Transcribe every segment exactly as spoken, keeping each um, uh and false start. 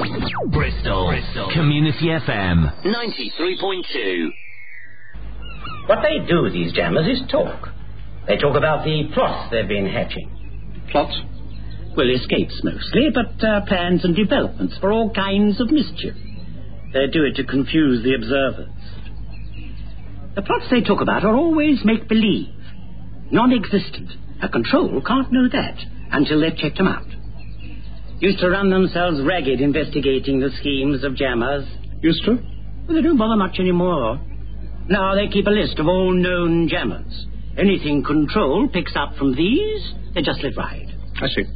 Bristol. Bristol. Community F M. ninety-three point two. What they do, these jammers, is talk. They talk about the plots they've been hatching. Plots? Well, escapes mostly, but uh, plans and developments for all kinds of mischief. They do it to confuse the observers. The plots they talk about are always make-believe, non-existent. A control can't know that until they've checked them out. Used to run themselves ragged investigating the schemes of jammers. Used to? Well, they don't bother much anymore. Now they keep a list of all known jammers. Anything control picks up from these, they just let ride. I see.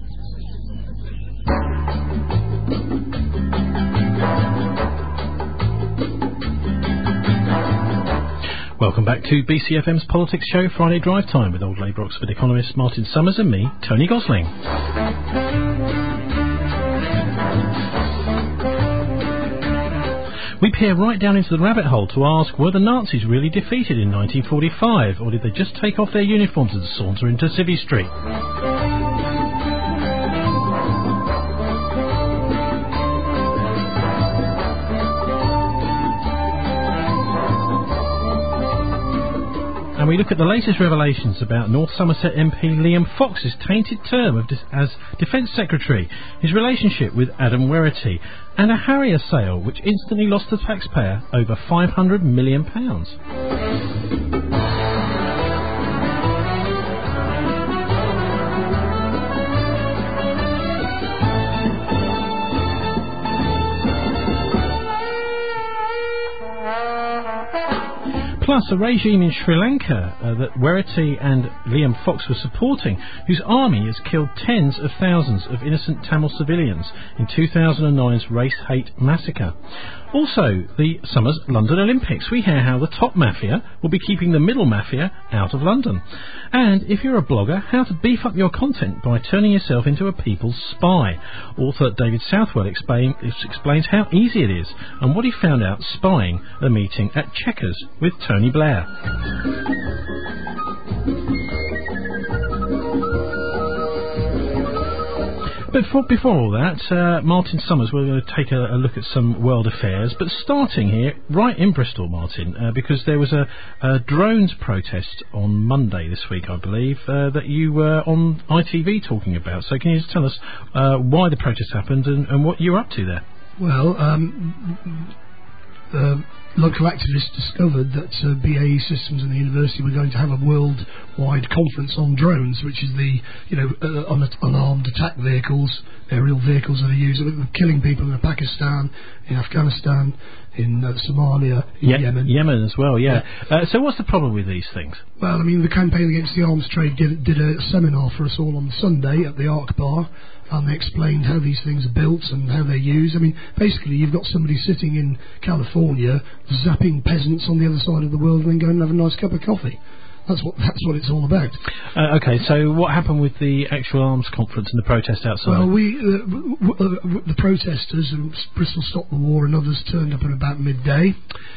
Welcome back to B C F M's Politics Show, Friday Drive Time, with old Labour Oxford economist Martin Summers and me, Tony Gosling. We peer right down into the rabbit hole to ask, were the Nazis really defeated in nineteen forty-five, or did they just take off their uniforms and saunter into Civvy Street? And we look at the latest revelations about North Somerset M P Liam Fox's tainted term of dis- as Defence Secretary, his relationship with Adam Werrity, and a Harrier sale which instantly lost the taxpayer over five hundred million pounds. Plus, a regime in Sri Lanka uh, that Werrity and Liam Fox were supporting, whose army has killed tens of thousands of innocent Tamil civilians in two thousand nine's race hate massacre. Also, the summer's London Olympics. We hear how the top mafia will be keeping the middle mafia out of London. And if you're a blogger, how to beef up your content by turning yourself into a people's spy. Author David Southwell explain, explains how easy it is and what he found out spying a meeting at Chequers with Tony Blair. But before, before all that, uh, Martin Summers, we're going to take a, a look at some world affairs. But starting here, right in Bristol, Martin, uh, because there was a, a drones protest on Monday this week, I believe, uh, that you were on I T V talking about. So can you just tell us uh, why the protest happened and, and what you're up to there? Well, um... Uh, local activists discovered that uh, B A E Systems and the university were going to have a worldwide conference on drones, which is the, you know, uh, un- unarmed attack vehicles, aerial vehicles that are used, uh, killing people in Pakistan, in Afghanistan, in uh, Somalia, in Ye- Yemen. Yemen as well, yeah. yeah. Uh, so what's the problem with these things? Well, I mean, the Campaign Against the Arms Trade did, did a seminar for us all on Sunday at the Arc Bar, and they explained how these things are built and how they're used. I mean, basically, you've got somebody sitting in California zapping peasants on the other side of the world and then going and have a nice cup of coffee. That's what that's what it's all about. Uh, okay, so what happened with the actual arms conference and the protest outside? Well, we uh, w- w- w- the protesters, and Bristol Stop the War and others, turned up at about midday.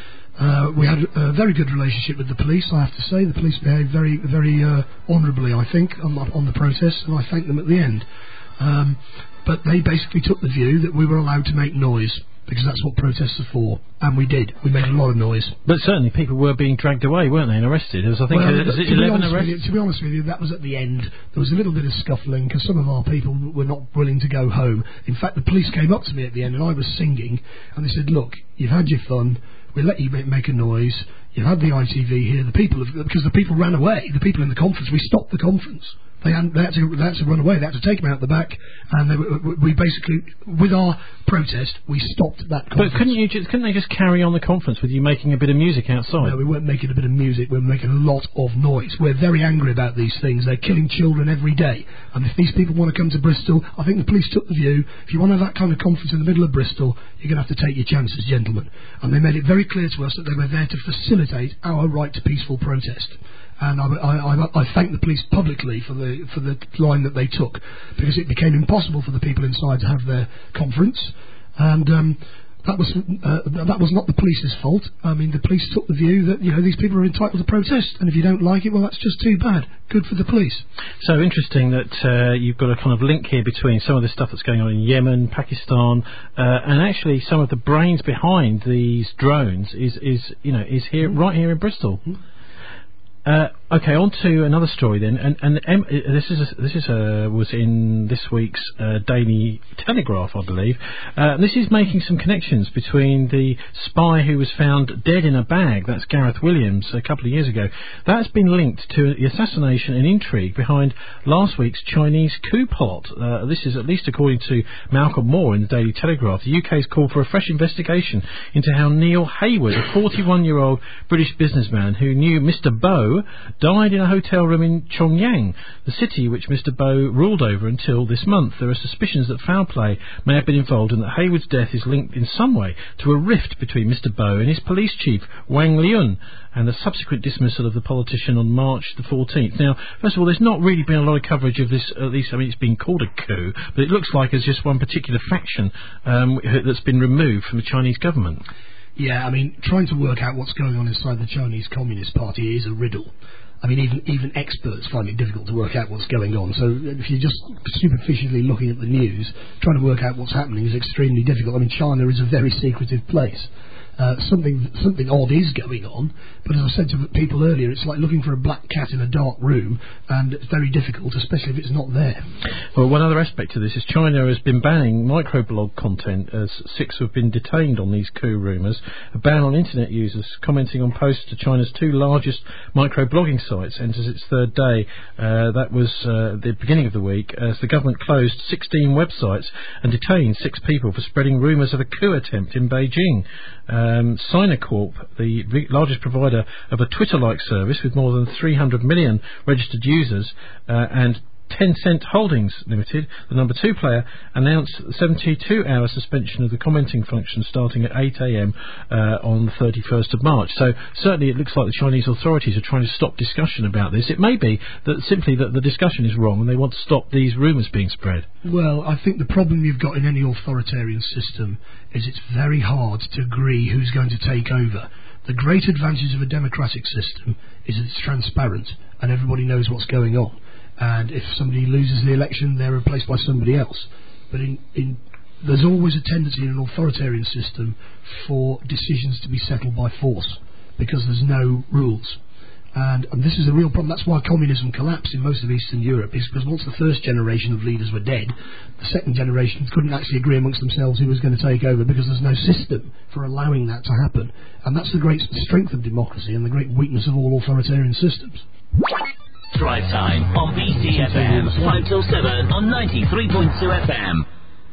Uh, we had a very good relationship with the police, I have to say. The police behaved very, very uh, honourably, I think, on, on the protest, and I thanked them at the end. Um, but they basically took the view that we were allowed to make noise, because that's what protests are for, and we did. We made a lot of noise. But certainly people were being dragged away, weren't they, and arrested? As I think, well, uh, is it to eleven arrested? You, to be honest with you, that was at the end. There was a little bit of scuffling, because some of our people were not willing to go home. In fact, the police came up to me at the end, and I was singing, and they said, look, you've had your fun, we'll let you make a noise, you've had the I T V here, the people have, because the people ran away, the people in the conference, we stopped the conference. They had, they, had to, they had to run away. They had to take them out the back, and they, we basically, with our protest, we stopped that conference. But couldn't you just, couldn't they just carry on the conference with you making a bit of music outside? No, we weren't making a bit of music. We were making a lot of noise. We're very angry about these things. They're killing children every day. And if these people want to come to Bristol, I think the police took the view, if you want to have that kind of conference in the middle of Bristol, you're going to have to take your chances, gentlemen. And they made it very clear to us that they were there to facilitate our right to peaceful protest. And I, I, I, I thank the police publicly for the for the line that they took, because it became impossible for the people inside to have their conference. And um, That was uh, that was not the police's fault. I mean, the police took the view that, you know, these people are entitled to protest, and if you don't like it, well, that's just too bad. Good for the police. So interesting that uh, you've got a kind of link here between some of the stuff that's going on in Yemen, Pakistan, uh, and actually some of the brains behind these drones is, is you know, is here, mm. right here in Bristol. Mm. Uh, okay, on to another story then, and and um, this is a, this is a, was in this week's uh, Daily Telegraph, I believe. Uh, this is making some connections between the spy who was found dead in a bag. That's Gareth Williams a couple of years ago. That's been linked to the assassination and intrigue behind last week's Chinese coup plot. Uh, this is at least according to Malcolm Moore in the Daily Telegraph. The U K's called for a fresh investigation into how Neil Hayward, a forty-one-year-old British businessman who knew Mister Bowe, died in a hotel room in Chongyang, the city which Mister Bowe ruled over until this month. There are suspicions that foul play may have been involved and that Hayward's death is linked in some way to a rift between Mister Bowe and his police chief, Wang Liun, and the subsequent dismissal of the politician on March the fourteenth. Now, first of all, there's not really been a lot of coverage of this, at least, I mean, it's been called a coup, but it looks like there's just one particular faction um, that's been removed from the Chinese government. Yeah, I mean, trying to work out what's going on inside the Chinese Communist Party is a riddle. I mean, even even experts find it difficult to work out what's going on. So if you're just superficially looking at the news, trying to work out what's happening is extremely difficult. I mean, China is a very secretive place. Uh, something something odd is going on, but as I said to people earlier, it's like looking for a black cat in a dark room, and it's very difficult, especially if it's not there. Well, one other aspect to this is China has been banning microblog content, as six have been detained on these coup rumours. A ban on internet users commenting on posts to China's two largest microblogging sites enters its third day. Uh, that was uh, the beginning of the week, as the government closed sixteen websites and detained six people for spreading rumours of a coup attempt in Beijing. Um, Sinocorp, the largest provider of a Twitter-like service with more than three hundred million registered users, uh, and Tencent Holdings Limited, the number two player, announced a seventy-two hour suspension of the commenting function starting at eight a m uh, on the thirty-first of March. So certainly it looks like the Chinese authorities are trying to stop discussion about this. It may be that simply that the discussion is wrong and they want to stop these rumours being spread. Well, I think the problem you've got in any authoritarian system is it's very hard to agree who's going to take over. The great advantage of a democratic system is that it's transparent and everybody knows what's going on. And if somebody loses the election, they're replaced by somebody else. But in, in, there's always a tendency in an authoritarian system for decisions to be settled by force, because there's no rules. And, and this is a real problem. That's why communism collapsed in most of Eastern Europe, is because once the first generation of leaders were dead, the second generation couldn't actually agree amongst themselves who was going to take over, because there's no system for allowing that to happen. And that's the great strength of democracy and the great weakness of all authoritarian systems. Drive time on B C F M, five till seven on ninety-three point two F M.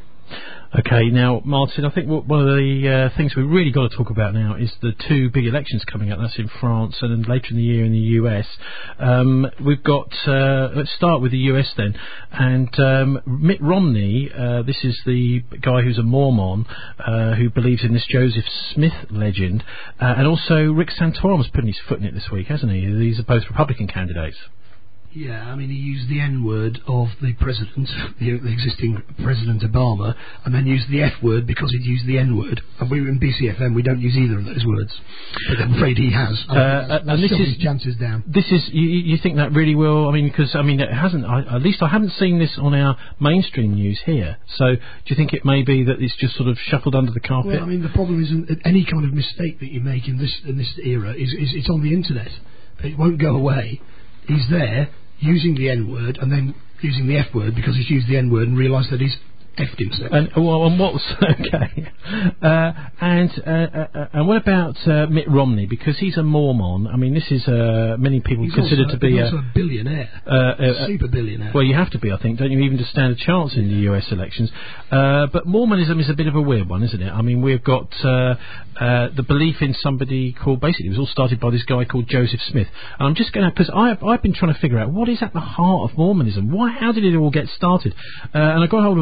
Okay, now, Martin, I think one of the uh, things we've really got to talk about now is the two big elections coming up. That's in France and then later in the year in the U S. Um, we've got, uh, let's start with the U S then. And um, Mitt Romney, uh, this is the guy who's a Mormon, uh, who believes in this Joseph Smith legend. Uh, and also Rick Santorum's putting his foot in it this week, hasn't he? These are both Republican candidates. Yeah, I mean, he used the N-word of the president, the, the existing President Obama, and then used the F-word because he'd used the N-word. And we in B C F M, we don't use either of those words. But I'm afraid he has. I mean, uh, that's, that's and this is his chances down. This is, you, you think that really will, I mean, because, I mean, it hasn't, I, at least I haven't seen this on our mainstream news here. So, do you think it may be that it's just sort of shuffled under the carpet? Well, I mean, the problem isn't that any kind of mistake that you make in this in this era is, is it's on the internet. It won't go away. He's there, using the N-word, and then using the F-word because he's used the N-word and realised that he's effed himself. And, well, and what's okay? Uh, and uh, uh, and what about uh, Mitt Romney? Because he's a Mormon. I mean, this is uh, many people he's consider also, to be he's a, also a billionaire, uh, uh, super billionaire. Well, you have to be, I think, don't you, even to stand a chance in the U S elections. Uh, but Mormonism is a bit of a weird one, isn't it? I mean, we've got uh, uh, the belief in somebody called, basically, it was all started by this guy called Joseph Smith. And I'm just going to, because I've, I've been trying to figure out what is at the heart of Mormonism. Why? How did it all get started? Uh, and I got hold of a book by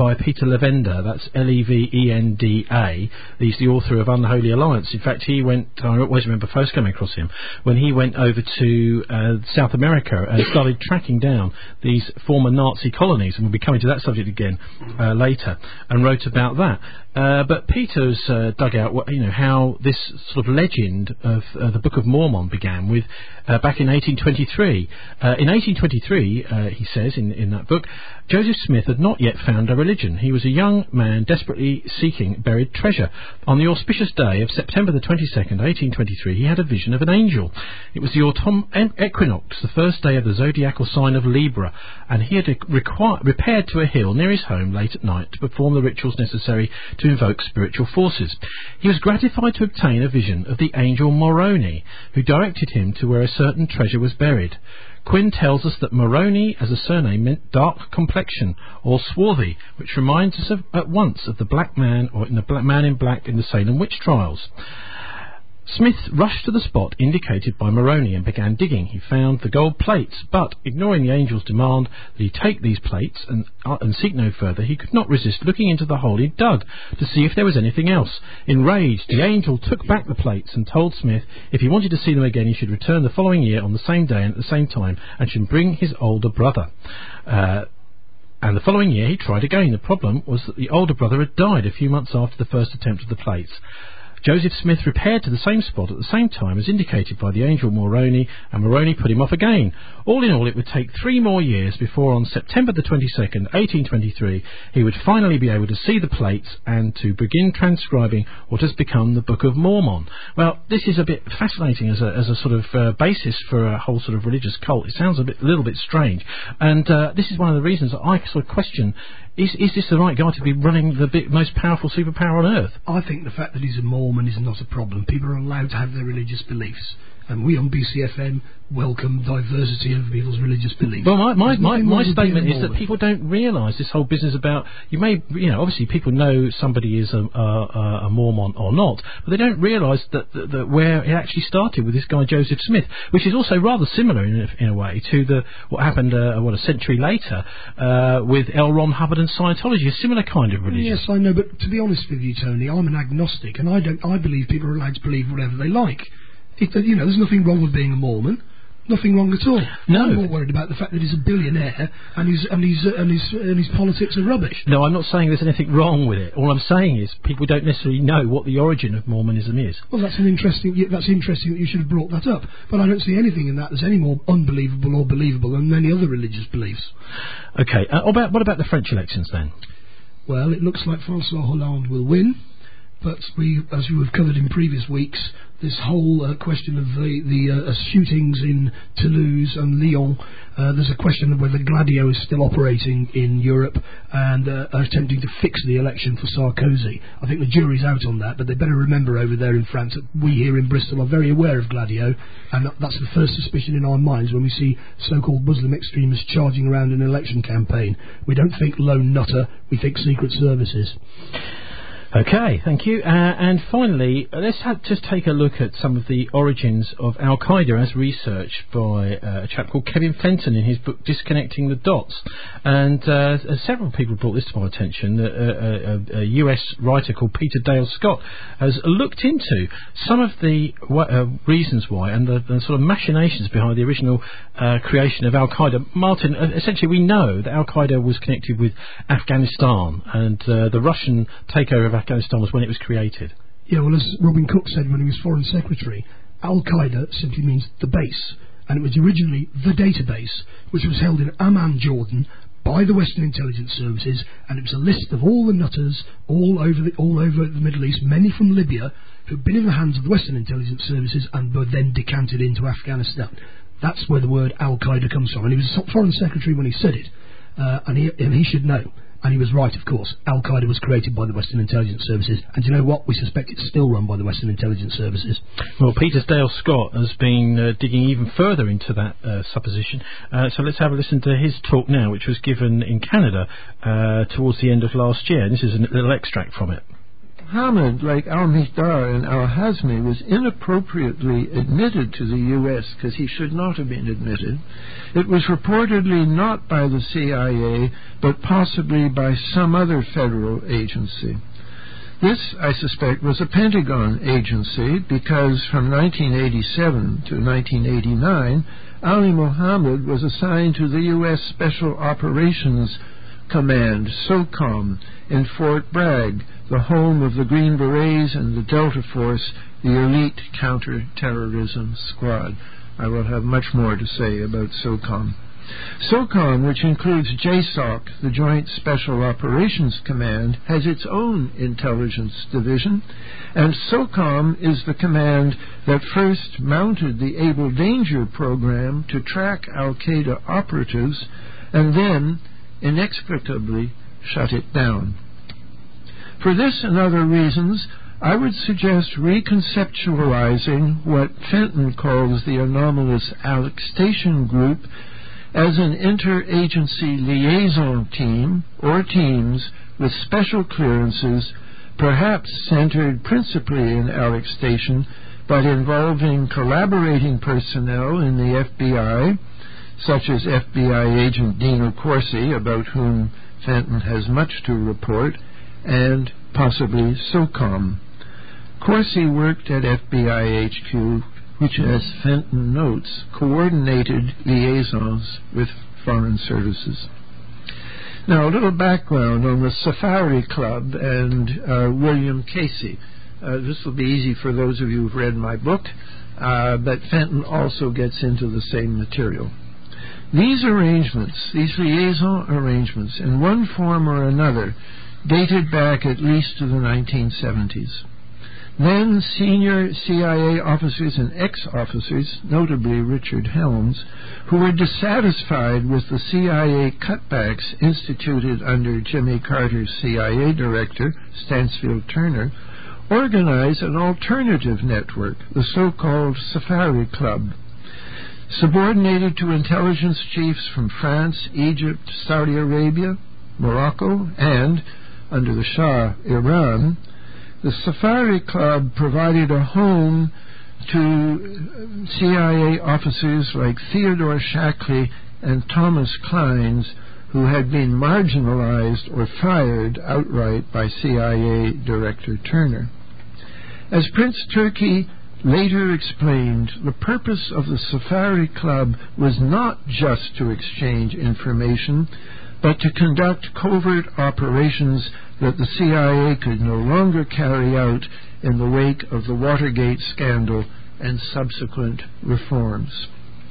by Peter Levenda. That's L E V E N D A. He's the author of Unholy Alliance. In fact, he went, I always remember first coming across him, when he went over to uh, South America and started tracking down these former Nazi colonies, and we'll be coming to that subject again uh, later, and wrote about that. Uh, but Peter's uh, dug out, what, you know, how this sort of legend of uh, the Book of Mormon began with uh, back in eighteen twenty-three. Uh, in eighteen twenty-three, uh, he says in, in that book, Joseph Smith had not yet found a religion. He was a young man desperately seeking buried treasure. On the auspicious day of September the twenty-second, eighteen twenty-three, he had a vision of an angel. It was the autumn equinox, the first day of the zodiacal sign of Libra, and he had requ- repaired to a hill near his home late at night to perform the rituals necessary to invoke spiritual forces. He was gratified to obtain a vision of the angel Moroni, who directed him to where a certain treasure was buried. Quinn tells us that Moroni as a surname meant dark complexion or swarthy, which reminds us of, at once of the black man or in the black man in black in the Salem witch trials. Smith rushed to the spot indicated by Moroni and began digging. He found the gold plates, but, ignoring the angel's demand that he take these plates and, uh, and seek no further, he could not resist looking into the hole he dug to see if there was anything else. Enraged, the angel took back the plates and told Smith if he wanted to see them again he should return the following year on the same day and at the same time, and should bring his older brother. Uh, and the following year he tried again. The problem was that the older brother had died a few months after the first attempt of the plates. Joseph Smith repaired to the same spot at the same time as indicated by the angel Moroni, and Moroni put him off again. All in all, it would take three more years before on September the twenty-second, eighteen twenty-three, he would finally be able to see the plates and to begin transcribing what has become the Book of Mormon. Well, this is a bit fascinating as a, as a sort of uh, basis for a whole sort of religious cult. It sounds a bit, little bit strange, and uh, this is one of the reasons that I sort of question, Is, is this the right guy to be running the big, most powerful superpower on Earth? I think the fact that he's a Mormon is not a problem. People are allowed to have their religious beliefs. And we on B C F M welcome diversity of people's religious beliefs. Well, my my, my, my statement is that people don't realise this whole business about, you may, you know, obviously people know somebody is a, a, a Mormon or not, but they don't realise that, that, that where it actually started with this guy Joseph Smith, which is also rather similar in a, in a way to the what happened, uh, what, a century later uh, with L. Ron Hubbard and Scientology, a similar kind of religion. Yes, I know, but to be honest with you, Tony, I'm an agnostic, and I don't. I believe people are allowed to believe whatever they like. It, you know, there's nothing wrong with being a Mormon. Nothing wrong at all. No. I'm more worried about the fact that he's a billionaire and his and his uh, and his and his politics are rubbish. No, I'm not saying there's anything wrong with it. All I'm saying is people don't necessarily know what the origin of Mormonism is. Well, that's an interesting. That's interesting that you should have brought that up. But I don't see anything in that that's any more unbelievable or believable than many other religious beliefs. Okay. Uh, what about what about the French elections then? Well, it looks like François Hollande will win. But we, as you have covered in previous weeks, this whole uh, question of the, the uh, shootings in Toulouse and Lyon, uh, there's a question of whether Gladio is still operating in Europe and uh, are attempting to fix the election for Sarkozy. I think the jury's out on that, but they better remember over there in France that we here in Bristol are very aware of Gladio, and that's the first suspicion in our minds when we see so-called Muslim extremists charging around an election campaign. We don't think lone nutter, we think secret services. Okay, thank you. Uh, and finally, uh, let's have, just take a look at some of the origins of Al-Qaeda as researched by uh, a chap called Kevin Fenton in his book Disconnecting the Dots. And uh, several people brought this to my attention. Uh, a, a, a U S writer called Peter Dale Scott has looked into some of the uh, reasons why and the, the sort of machinations behind the original uh, creation of Al-Qaeda. Martin, uh, essentially we know that Al-Qaeda was connected with Afghanistan, and uh, the Russian takeover of Afghanistan was when it was created. Yeah, well, as Robin Cook said when he was Foreign Secretary, Al-Qaeda simply means the base, and it was originally the database, which was held in Amman, Jordan, by the Western Intelligence Services, and it was a list of all the nutters all over the, all over the Middle East, many from Libya, who'd been in the hands of the Western Intelligence Services and were then decanted into Afghanistan. That's where the word Al-Qaeda comes from, and he was Foreign Secretary when he said it, uh, and, he, and he should know. And he was right, of course. Al-Qaeda was created by the Western Intelligence Services. And you know what? We suspect it's still run by the Western Intelligence Services. Well, Peter Dale Scott has been uh, digging even further into that uh, supposition. Uh, so let's have a listen to his talk now, which was given in Canada uh, towards the end of last year. And this is a little extract from it. Mohammed, like al-Mihdar and al-Hazmi, was inappropriately admitted to the U S because he should not have been admitted, it was reportedly not by the C I A, but possibly by some other federal agency. This, I suspect, was a Pentagon agency because from nineteen eighty-seven to nineteen eighty-nine, Ali Mohammed was assigned to the U S Special Operations Command, SOCOM, in Fort Bragg, the home of the Green Berets and the Delta Force, the elite counter-terrorism squad. I will have much more to say about SOCOM. SOCOM, which includes J SOC, the Joint Special Operations Command, has its own intelligence division, and SOCOM is the command that first mounted the Able Danger program to track al-Qaeda operatives and then inexplicably shut it down. For this and other reasons, I would suggest reconceptualizing what Fenton calls the anomalous Alexstation Group as an interagency liaison team or teams with special clearances, perhaps centered principally in Alexstation, but involving collaborating personnel in the F B I, such as F B I agent Dino Corsi, about whom Fenton has much to report, and possibly SOCOM. Corsi worked at F B I H Q, which, as Fenton notes, coordinated liaisons with foreign services. Now, a little background on the Safari Club and uh, William Casey. Uh, this will be easy for those of you who've read my book, uh, but Fenton also gets into the same material. These arrangements, these liaison arrangements, in one form or another, dated back at least to the nineteen seventies. Then senior C I A officers and ex-officers, notably Richard Helms, who were dissatisfied with the C I A cutbacks instituted under Jimmy Carter's C I A director, Stansfield Turner, organized an alternative network, the so-called Safari Club. Subordinated to intelligence chiefs from France, Egypt, Saudi Arabia, Morocco, and, under the Shah, Iran, the Safari Club provided a home to C I A officers like Theodore Shackley and Thomas Kleins, who had been marginalized or fired outright by C I A Director Turner. As Prince Turki later explained, the purpose of the Safari Club was not just to exchange information, but to conduct covert operations that the C I A could no longer carry out in the wake of the Watergate scandal and subsequent reforms.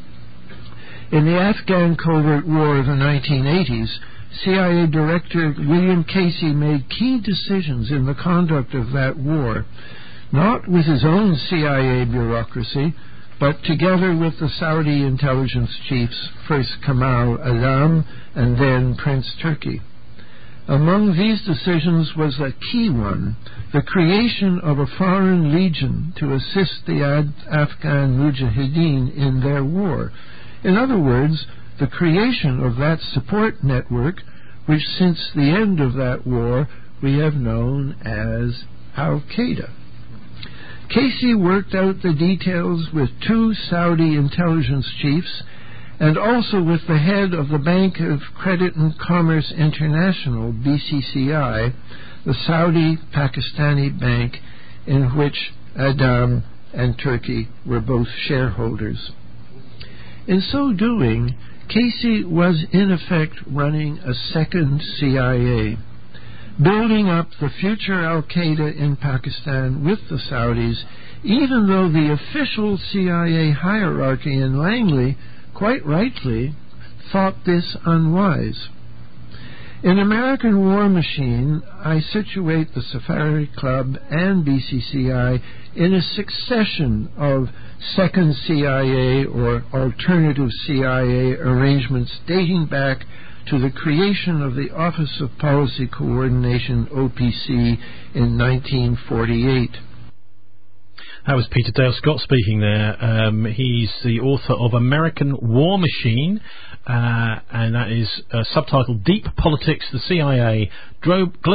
In the Afghan covert war of the nineteen eighties, C I A Director William Casey made key decisions in the conduct of that war, not with his own C I A bureaucracy, but together with the Saudi intelligence chiefs, first Kamal Alam and then Prince Turki. Among these decisions was a key one, the creation of a foreign legion to assist the Ad- Afghan Mujahideen in their war. In other words, the creation of that support network, which since the end of that war we have known as Al-Qaeda. Casey worked out the details with two Saudi intelligence chiefs and also with the head of the Bank of Credit and Commerce International, B C C I, the Saudi-Pakistani bank in which Adam and Turkey were both shareholders. In so doing, Casey was in effect running a second C I A, building up the future Al-Qaeda in Pakistan with the Saudis, even though the official C I A hierarchy in Langley, quite rightly, thought this unwise. In American War Machine, I situate the Safari Club and B C C I in a succession of second C I A or alternative C I A arrangements dating back to the creation of the Office of Policy Coordination, O P C, in nineteen forty-eight. That was Peter Dale Scott speaking there. Um, he's the author of American War Machine, uh, and that is uh, subtitled Deep Politics, the C I A, Dro- Global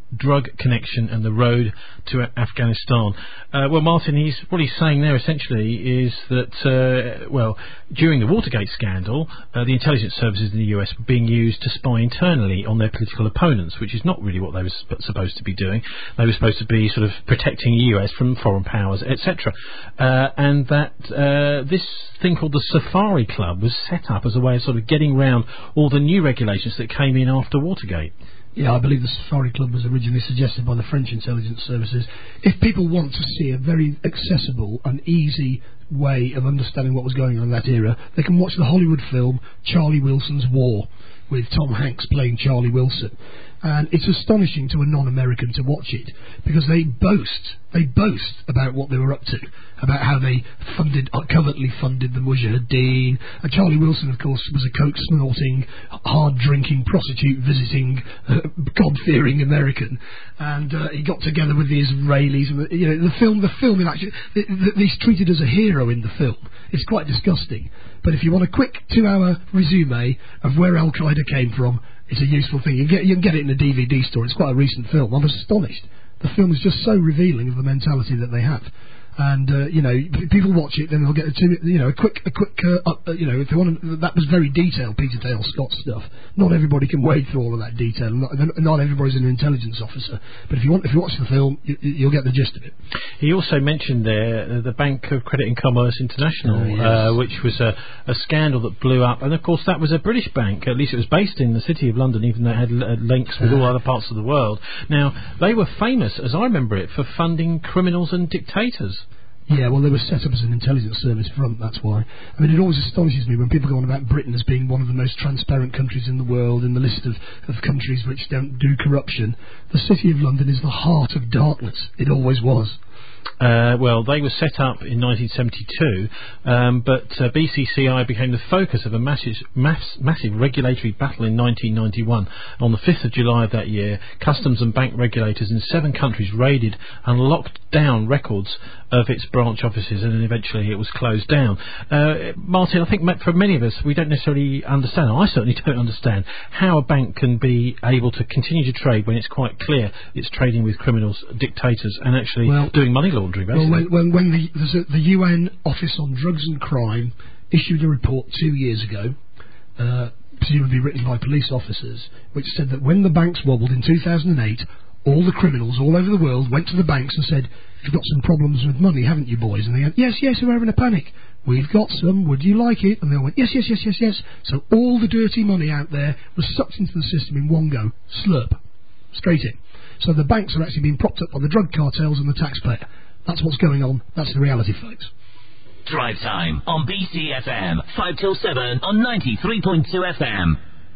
drug connection and the road to Afghanistan. Uh, well, Martin, he's what he's saying there essentially is that, uh, well, during the Watergate scandal, uh, the intelligence services in the U S were being used to spy internally on their political opponents, which is not really what they were sp- supposed to be doing. They were supposed to be sort of protecting the U S from foreign powers, et cetera. Uh, and that uh, this thing called the Safari Club was set up as a way of sort of getting round all the new regulations that came in after Watergate. Yeah, I believe the Safari Club was originally suggested by the French intelligence services. If people want to see a very accessible and easy way of understanding what was going on in that era, they can watch the Hollywood film Charlie Wilson's War, with Tom Hanks playing Charlie Wilson. And it's astonishing to a non-American to watch it, because they boast, they boast about what they were up to, about how they funded, uh, covertly funded the Mujahideen. And Charlie Wilson, of course, was a coke-snorting, hard-drinking, prostitute-visiting, uh, God-fearing American. And uh, he got together with the Israelis. And the, you know, the film, the film, in actually, the, the, he's treated as a hero in the film. It's quite disgusting. But if you want a quick two-hour resume of where Al-Qaeda came from, it's a useful thing. You can, get, you can get it in a D V D store. It's quite a recent film. I'm astonished. The film is just so revealing of the mentality that they have. And, uh, you know, p- people watch it, then they'll get a, two, you know, a quick, a quick, uh, up, uh, you know, if they want to, that was very detailed Peter Dale Scott stuff. Not everybody can wade through all of that detail. Not, not everybody's an intelligence officer. But if you want, if you watch the film, you, you'll get the gist of it. He also mentioned there uh, the Bank of Credit and Commerce International, oh, yes. uh, which was a, a scandal that blew up. And, of course, that was a British bank. At least it was based in the city of London, even though it had uh, links with all other parts of the world. Now, they were famous, as I remember it, for funding criminals and dictators. Yeah, well, they were set up as an intelligence service front, that's why. I mean, it always astonishes me when people go on about Britain as being one of the most transparent countries in the world in the list of, of countries which don't do corruption. The City of London is the heart of darkness. It always was. Uh, well, they were set up in nineteen seventy-two, um, but uh, B C C I became the focus of a massive, mass, massive regulatory battle in nineteen ninety-one. On the fifth of July of that year, customs and bank regulators in seven countries raided and locked down records of its branch offices, and then eventually it was closed down. Uh, Martin, I think for many of us, we don't necessarily understand, I certainly don't understand, how a bank can be able to continue to trade when it's quite clear it's trading with criminals, dictators, and actually well, doing money laundering, basically. Well, when, when, when the, the, the U N Office on Drugs and Crime issued a report two years ago, uh, presumably written by police officers, which said that when the banks wobbled in two thousand eight, all the criminals all over the world went to the banks and said, "You've got some problems with money, haven't you, boys?" And they went, "Yes, yes, we're having a panic. We've got some. Would you like it?" And they all went, "Yes, yes, yes, yes, yes." So all the dirty money out there was sucked into the system in one go. Slurp. Straight in. So the banks are actually being propped up by the drug cartels and the taxpayer. That's what's going on. That's the reality, folks. Drive Time on B C F M, five till seven on ninety-three point two F M.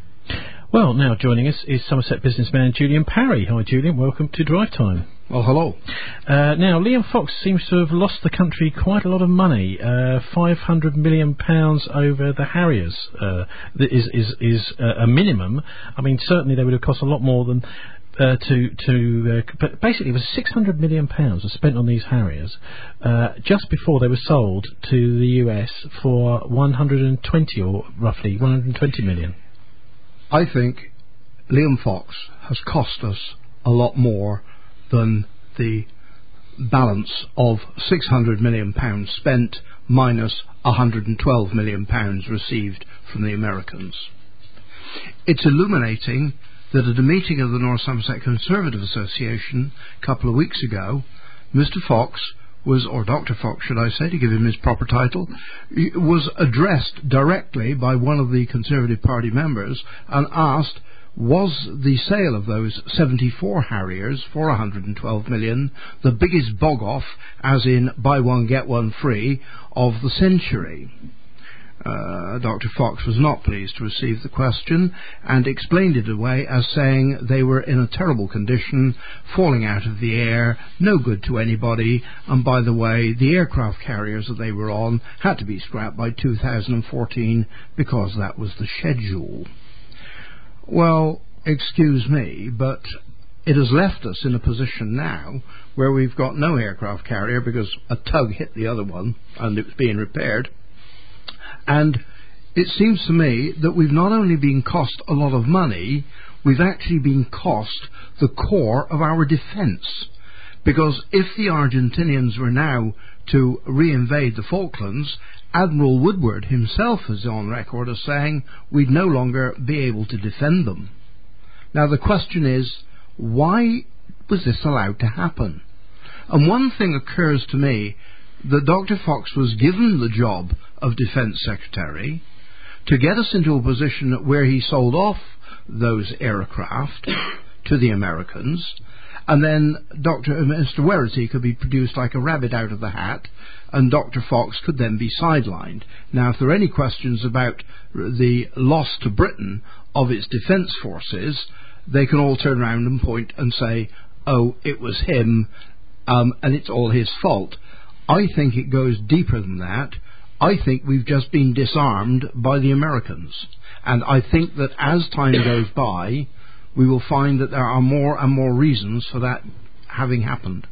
Well, now joining us is Somerset businessman Julian Parry. Hi, Julian. Welcome to Drive Time. Well, hello. Uh, now, Liam Fox seems to have lost the country quite a lot of money. Uh, five hundred million pounds over the Harriers uh, is is is uh, a minimum. I mean, certainly they would have cost a lot more than. Uh, to to uh, but basically, it was six hundred million pounds was spent on these Harriers uh, just before they were sold to the U S for one hundred and twenty or roughly one hundred and twenty million. I think Liam Fox has cost us a lot more than the balance of six hundred million pounds spent minus one hundred and twelve million pounds received from the Americans. It's illuminating that at a meeting of the North Somerset Conservative Association a couple of weeks ago, Mister Fox was, or Doctor Fox should I say, to give him his proper title, was addressed directly by one of the Conservative Party members and asked, was the sale of those seventy-four Harriers for one hundred and twelve million the biggest bog-off, as in buy one get one free, of the century? Uh, Doctor Fox was not pleased to receive the question and explained it away as saying they were in a terrible condition, falling out of the air, no good to anybody, and by the way, the aircraft carriers that they were on had to be scrapped by two thousand fourteen because that was the schedule. Well, excuse me, but it has left us in a position now where we've got no aircraft carrier because a tug hit the other one and it was being repaired. And it seems to me that we've not only been cost a lot of money, we've actually been cost the core of our defence. Because if the Argentinians were now to reinvade the Falklands, Admiral Woodward himself is on record as saying we'd no longer be able to defend them. Now the question is, why was this allowed to happen? And one thing occurs to me, that Doctor Fox was given the job of Defence Secretary to get us into a position where he sold off those aircraft to the Americans, and then Doctor Mister Werity could be produced like a rabbit out of the hat, and Doctor Fox could then be sidelined. Now, if there are any questions about the loss to Britain of its defence forces, they can all turn around and point and say, oh, it was him, um, and it's all his fault. I think it goes deeper than that. I think we've just been disarmed by the Americans. And I think that as time goes by, we will find that there are more and more reasons for that having happened.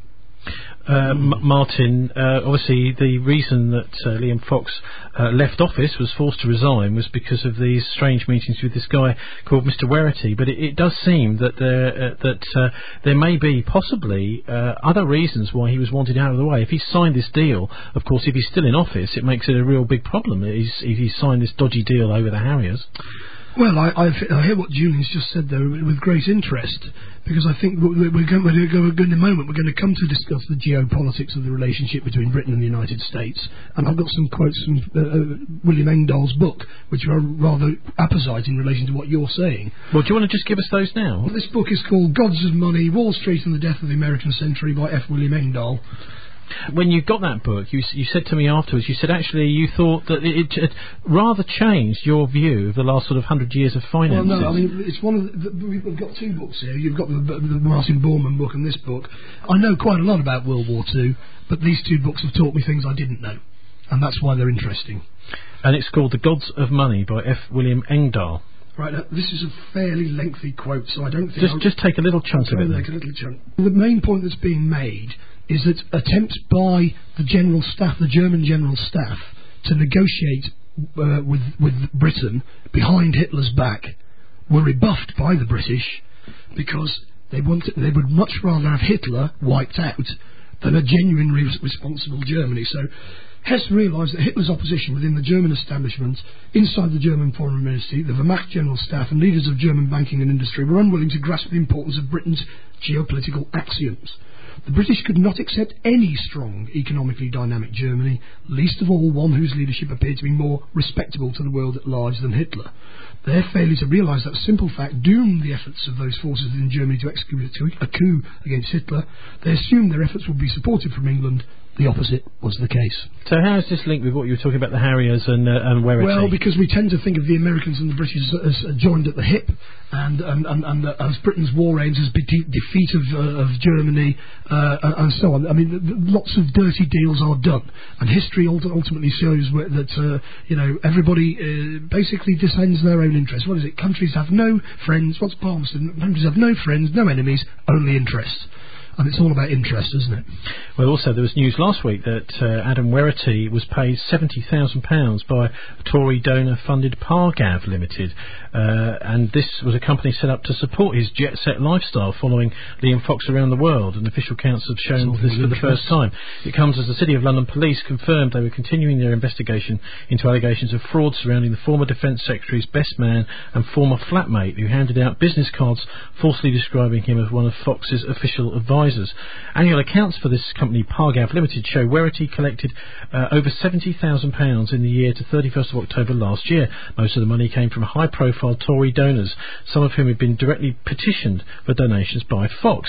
Uh, M- Martin, uh, obviously the reason that uh, Liam Fox uh, left office, was forced to resign, was because of these strange meetings with this guy called Mister Werity. But it, it does seem that there uh, that uh, there may be possibly uh, other reasons why he was wanted out of the way. If he signed this deal, of course, if he's still in office, it makes it a real big problem. He's, if he signed this dodgy deal over the Harriers. Well, I, I, I hear what Julian's just said there with great interest, because I think we're going, we're going to go in a moment. We're going to come to discuss the geopolitics of the relationship between Britain and the United States, and I've got some quotes from uh, uh, William Engdahl's book, which are rather apposite in relation to what you're saying. Well, do you want to just give us those now? Well, this book is called Gods of Money, Wall Street and the Death of the American Century by F. William Engdahl. When you got that book, you you said to me afterwards, you said actually you thought that it, it rather changed your view of the last sort of hundred years of finances. Well, no, I mean, it's one of the, the, we've got two books here. You've got the, the Martin Bormann book and this book. I know quite a lot about World War Two, but these two books have taught me things I didn't know, and that's why they're interesting. And it's called The Gods of Money by F. William Engdahl. Right, uh, this is a fairly lengthy quote, so I don't think... Just, I'll, just take a little chunk of it. Take a little chunk. The main point that's being made is that attempts by the general staff, the German general staff, to negotiate uh, with with Britain behind Hitler's back were rebuffed by the British, because they wanted, they would much rather have Hitler wiped out than a genuine re- responsible Germany. So Hess realised that Hitler's opposition within the German establishment, inside the German Foreign Ministry, the Wehrmacht General Staff and leaders of German banking and industry were unwilling to grasp the importance of Britain's geopolitical axioms. The British could not accept any strong, economically dynamic Germany, least of all one whose leadership appeared to be more respectable to the world at large than Hitler. Their failure to realise that simple fact doomed the efforts of those forces in Germany to execute a coup against Hitler. They assumed their efforts would be supported from England. The opposite was the case. So how is this linked with what you were talking about, the Harriers and, uh, and Werity? Well, because we tend to think of the Americans and the British as, as joined at the hip, and and, and, and uh, as Britain's war aims, as de- defeat of, uh, of Germany, uh, and, and so on. I mean, th- th- lots of dirty deals are done, and history ult- ultimately shows where, that uh, you know everybody uh, basically defends their own interests. What is it? Countries have no friends. What's Palmerston? Countries have no friends, no enemies, only interests. And it's all about interest, isn't it? Well, also there was news last week that uh, Adam Werity was paid seventy thousand pounds by a Tory donor-funded Pargav Limited, uh, and this was a company set up to support his jet-set lifestyle following Liam Fox around the world, and official accounts have shown this for the first time. It comes as the City of London Police confirmed they were continuing their investigation into allegations of fraud surrounding the former Defence Secretary's best man and former flatmate, who handed out business cards falsely describing him as one of Fox's official advisors. Annual accounts for this company, Pargav Limited, show Werity collected uh, over seventy thousand pounds in the year to thirty-first of October last year. Most of the money came from high-profile Tory donors, some of whom had been directly petitioned for donations by Fox.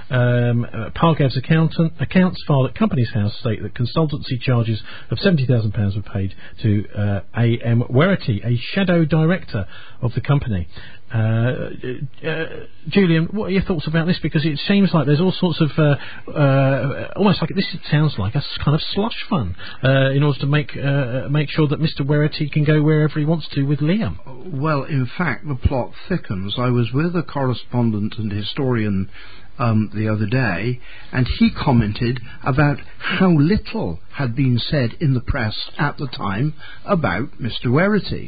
Um, uh, Pargav's accountant, accounts filed at Companies House state that consultancy charges of seventy thousand pounds were paid to uh, A M Werity, a shadow director of the company. Uh, uh, Julian, what are your thoughts about this? Because it seems like there's all sorts of, uh, uh, almost like this sounds like a kind of slush fund uh, in order to make uh, make sure that Mister Werity can go wherever he wants to with Liam. Well, in fact, the plot thickens. I was with a correspondent and historian um, the other day, and he commented about how little had been said in the press at the time about Mister Werity.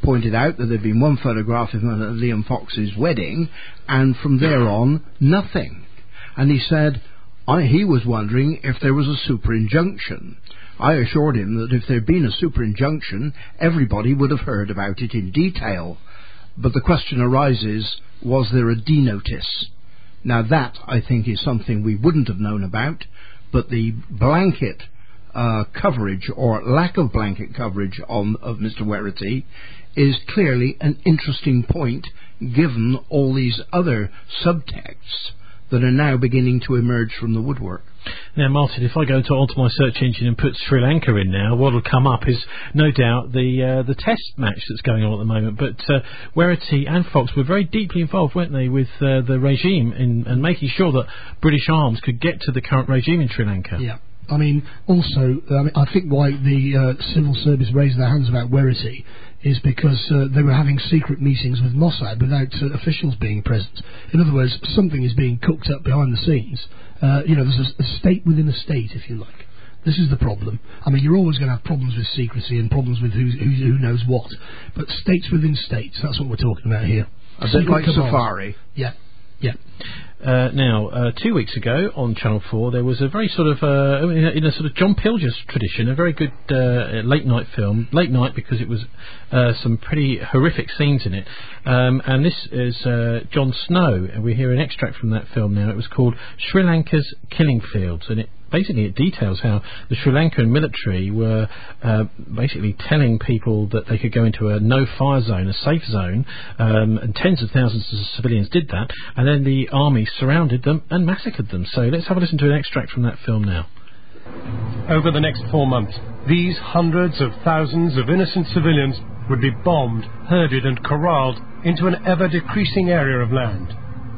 pointed out that there'd been one photograph of him at Liam Fox's wedding, and from there on, nothing. And he said I, he was wondering if there was a super injunction. I assured him that if there had been a super injunction, everybody would have heard about it in detail. But the question arises, was there a denotice? Now that, I think, is something we wouldn't have known about, but the blanket uh, coverage, or lack of blanket coverage on of Mister Werrity, is clearly an interesting point, given all these other subtexts that are now beginning to emerge from the woodwork. Now, Martin, if I go to, onto my search engine and put Sri Lanka in now, what will come up is no doubt the uh, the test match that's going on at the moment. But uh, Werrity and Fox were very deeply involved, weren't they, with uh, the regime in and making sure that British arms could get to the current regime in Sri Lanka. Yeah. I mean, also, I, mean, I think why the uh, civil service raised their hands about Werrity is because uh, they were having secret meetings with Mossad without uh, officials being present. In other words, something is being cooked up behind the scenes. Uh, you know, there's a, a state within a state, if you like. This is the problem. I mean, you're always going to have problems with secrecy and problems with who, who, who knows what. But states within states, that's what we're talking about here. A bit like Safari. Yeah, yeah. Uh, now, uh, two weeks ago on Channel four, there was a very sort of, uh, in, a, in a sort of John Pilger's tradition, a very good uh, late-night film. Late night because it was uh, some pretty horrific scenes in it. Um, and this is uh, Jon Snow, and we hear an extract from that film now. It was called Sri Lanka's Killing Fields, and it basically it details how the Sri Lankan military were uh, basically telling people that they could go into a no-fire zone, a safe zone, um, and tens of thousands of civilians did that, and then the army surrounded them and massacred them. So let's have a listen to an extract from that film now. Over the next four months, these hundreds of thousands of innocent civilians would be bombed, herded and corralled into an ever-decreasing area of land.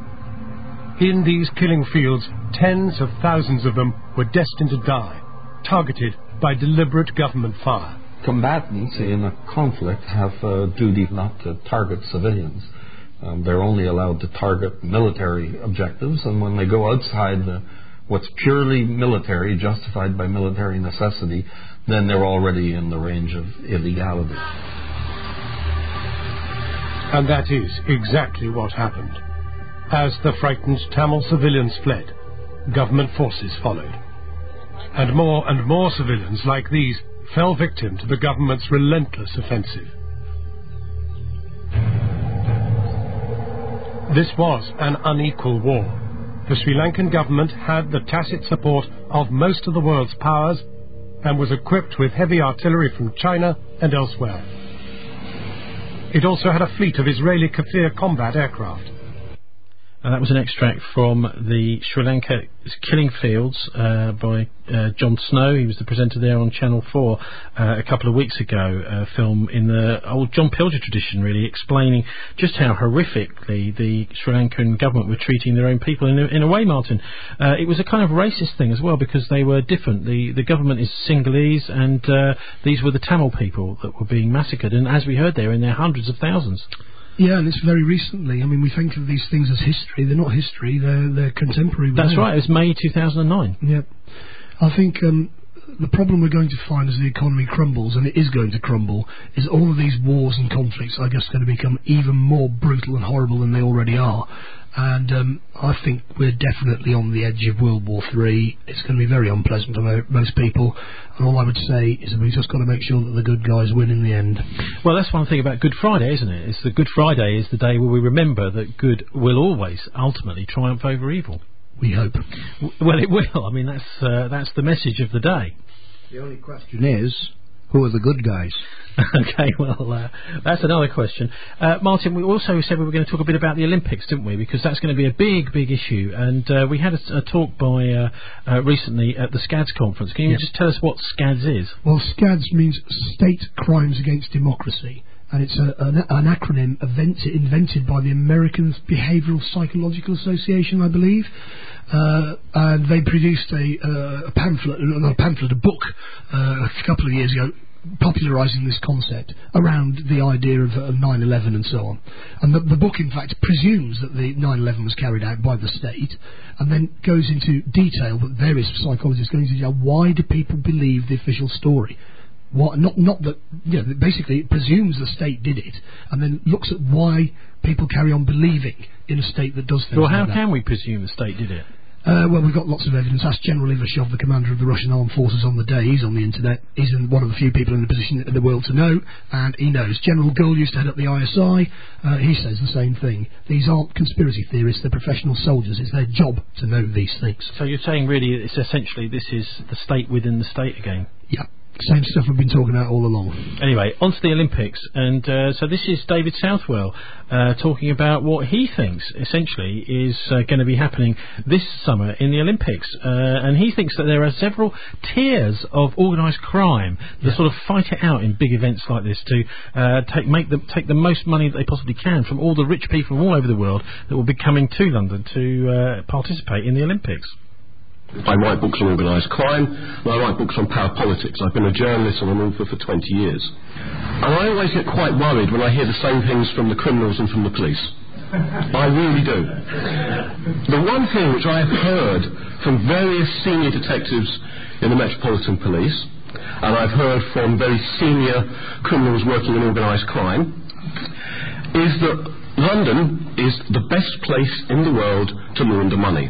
In these killing fields, tens of thousands of them were destined to die, targeted by deliberate government fire. Combatants in a conflict have a duty not to target civilians. Um, they're only allowed to target military objectives, and when they go outside the, what's purely military, justified by military necessity, then they're already in the range of illegality. And that is exactly what happened. As the frightened Tamil civilians fled, government forces followed. And more and more civilians like these fell victim to the government's relentless offensive. This was an unequal war. The Sri Lankan government had the tacit support of most of the world's powers and was equipped with heavy artillery from China and elsewhere. It also had a fleet of Israeli Kafir combat aircraft. And that was an extract from the Sri Lanka Killing Fields uh, by uh, Jon Snow. He was the presenter there on Channel four uh, a couple of weeks ago. A film in the old John Pilger tradition, really, explaining just how horrifically the Sri Lankan government were treating their own people. In a, in a way, Martin, uh, it was a kind of racist thing as well, because they were different. The, the government is Sinhalese, and uh, these were the Tamil people that were being massacred. And as we heard there, in their hundreds of thousands. Yeah, and it's very recently. I mean, we think of these things as history. They're not history. They're they're contemporary. That's right. It was May two thousand nine. Yep. I think um, the problem we're going to find as the economy crumbles, and it is going to crumble, is all of these wars and conflicts are just going to become even more brutal and horrible than they already are. And um, I think we're definitely on the edge of World War Three. It's going to be very unpleasant for most people. And all I would say is that we've just got to make sure that the good guys win in the end. Well, that's one thing about Good Friday, isn't it? It's the Good Friday is the day where we remember that good will always ultimately triumph over evil. We hope. W- well, it will. I mean, that's uh, that's the message of the day. The only question is, who are the good guys? Okay, well, uh, that's another question. Uh, Martin, we also said we were going to talk a bit about the Olympics, didn't we? Because that's going to be a big, big issue. And uh, we had a, a talk by uh, uh, recently at the SCADS conference. Can you yeah. just tell us what SCADS is? Well, SCADS means State Crimes Against Democracy. And it's a, an, an acronym invented, invented by the American Behavioral Psychological Association, I believe. Uh, and they produced a, uh, a pamphlet, not a pamphlet, a book, uh, a couple of years ago, popularising this concept around the idea of uh, nine eleven and so on. And the, the book, in fact, presumes that the nine eleven was carried out by the state, and then goes into detail that various psychologists go into detail. Why do people believe the official story? What, not not that, you know, basically it presumes the state did it, and then looks at why people carry on believing in a state that does things Well, how like that. can we presume the state did it? Uh, well, we've got lots of evidence. Ask General Ivashov, the commander of the Russian armed forces, on the day. He's on the internet. He's in one of the few people in the position in the world to know, and he knows. General Gull used to head up the I S I. Uh, he says the same thing. These aren't conspiracy theorists. They're professional soldiers. It's their job to know these things. So you're saying really it's essentially this is the state within the state again? Yeah. Same stuff we've been talking about all along. Anyway, on to the Olympics, and uh, so this is David Southwell uh, talking about what he thinks essentially is uh, going to be happening this summer in the Olympics, uh, and he thinks that there are several tiers of organised crime that Yeah. sort of fight it out in big events like this to uh, take make them take the most money that they possibly can from all the rich people from all over the world that will be coming to London to uh, participate in the Olympics. I write books on organised crime, and I write books on power politics. I've been a journalist and an author for twenty years. And I always get quite worried when I hear the same things from the criminals and from the police. I really do. The one thing which I have heard from various senior detectives in the Metropolitan Police, and I've heard from very senior criminals working in organised crime, is that London is the best place in the world to launder money.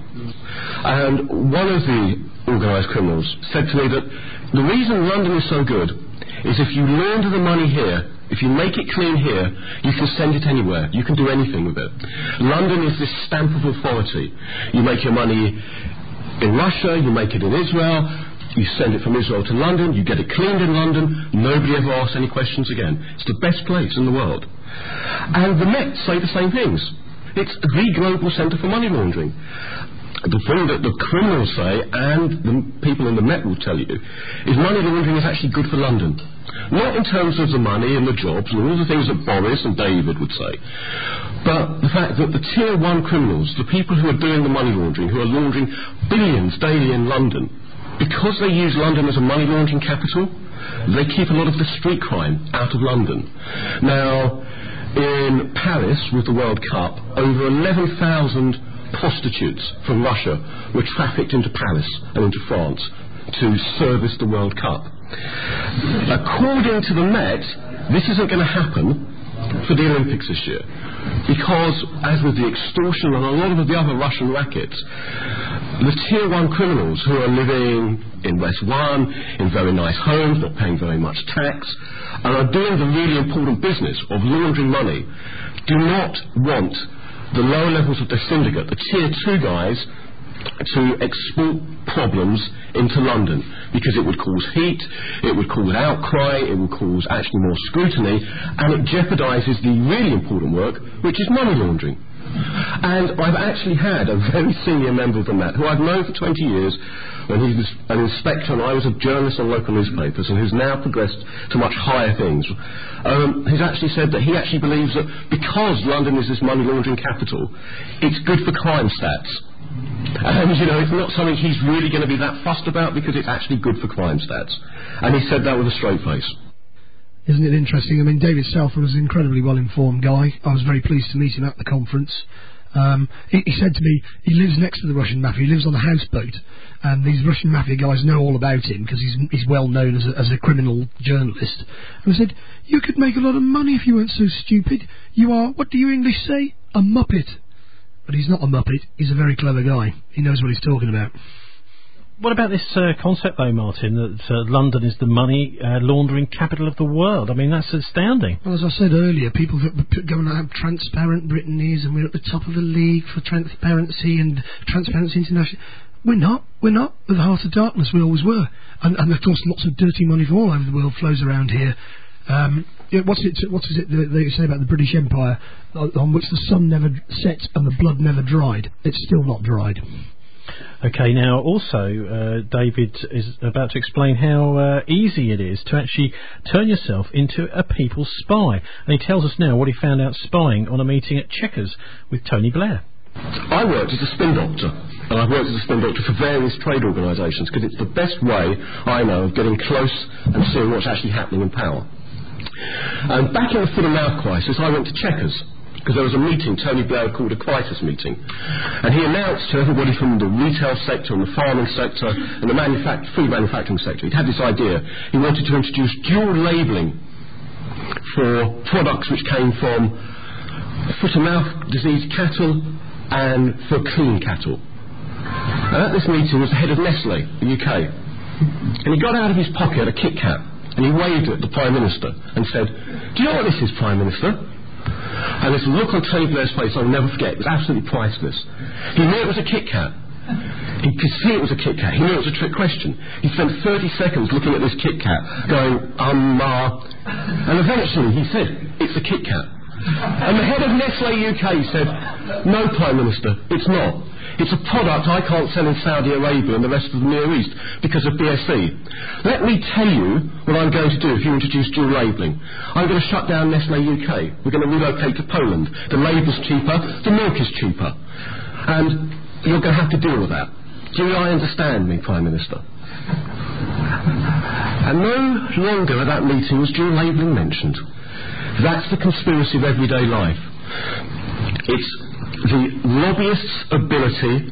And one of the organised criminals said to me that the reason London is so good is if you launder the money here, if you make it clean here, you can send it anywhere. You can do anything with it. London is this stamp of authority. You make your money in Russia, you make it in Israel, you send it from Israel to London, you get it cleaned in London, nobody ever asks any questions again. It's the best place in the world. And the Met say the same things. It's the global centre for money laundering. The thing that the criminals say, and the people in the Met will tell you, is money laundering is actually good for London. Not in terms of the money and the jobs and all the things that Boris and David would say, but the fact that the tier one criminals, the people who are doing the money laundering, who are laundering billions daily in London, because they use London as a money laundering capital, they keep a lot of the street crime out of London. Now, in Paris with the World Cup, over eleven thousand prostitutes from Russia were trafficked into Paris and into France to service the World Cup. According to the Met, this isn't going to happen for the Olympics this year, because, as with the extortion and a lot of the other Russian rackets, the tier one criminals who are living in West One, in very nice homes, not paying very much tax, and are doing the really important business of laundering money, do not want the lower levels of the syndicate, the tier two guys, to export problems into London, because it would cause heat, it would cause outcry, it would cause actually more scrutiny, and it jeopardises the really important work, which is money laundering. And I've actually had a very senior member of the Met, who I've known for twenty years, when he was an inspector and I was a journalist on local newspapers, and who's now progressed to much higher things. Um, he's actually said that he actually believes that because London is this money laundering capital, it's good for crime stats. And, you know, it's not something he's really going to be that fussed about, because it's actually good for crime stats. And he said that with a straight face. Isn't it interesting? I mean, David Southwell is an incredibly well-informed guy. I was very pleased to meet him at the conference. Um, he, he said to me, he lives next to the Russian mafia. He lives on a houseboat, and these Russian mafia guys know all about him because he's, he's well known as a, as a criminal journalist. And I said, you could make a lot of money if you weren't so stupid. You are, what do you English say? A muppet. But he's not a muppet. He's a very clever guy. He knows what he's talking about. What about this uh, concept, though, Martin, that uh, London is the money uh, laundering capital of the world? I mean, that's astounding. Well, as I said earlier, people go and how transparent Britain is, and we're at the top of the league for transparency and Transparency International. We're not. We're not. We're the heart of darkness. We always were. And, and of course, lots of dirty money from all over the world flows around here. Um, yeah, what's it? What is it that they say about the British Empire, on, on which the sun never set and the blood never dried? It's still not dried. Okay, now also uh, David is about to explain how uh, easy it is to actually turn yourself into a people's spy. And he tells us now what he found out spying on a meeting at Chequers with Tony Blair. I worked as a spin doctor, and I've worked as a spin doctor for various trade organisations, because it's the best way, I know, of getting close and seeing what's actually happening in power. And back in the foot-and-mouth crisis, I went to Chequers because there was a meeting Tony Blair called a crisis meeting, and he announced to everybody from the retail sector and the farming sector and the manufact- food manufacturing sector, he'd had this idea. He wanted to introduce dual labelling for products which came from foot-and-mouth disease cattle and for clean cattle. And at this meeting was the head of Nestle, the U K, and he got out of his pocket a Kit Kat and he waved it at the Prime Minister and said, "Do you know what this is, Prime Minister?" And this look on Tony Blair's face I'll never forget. It was absolutely priceless. He knew it was a Kit Kat. He could see it was a Kit Kat. He knew it was a trick question. He spent thirty seconds looking at this Kit Kat, going, um, ah. And eventually he said, "It's a Kit Kat." And the head of Nestle U K said, "No, Prime Minister, it's not. It's a product I can't sell in Saudi Arabia and the rest of the Near East because of B S E. Let me tell you what I'm going to do if you introduce dual labelling. I'm going to shut down Nestle U K. We're going to relocate to Poland. The labour's cheaper, the milk is cheaper. And you're going to have to deal with that. Do I understand me, Prime Minister?" And no longer at that meeting was dual labelling mentioned. That's the conspiracy of everyday life. It's the lobbyists' ability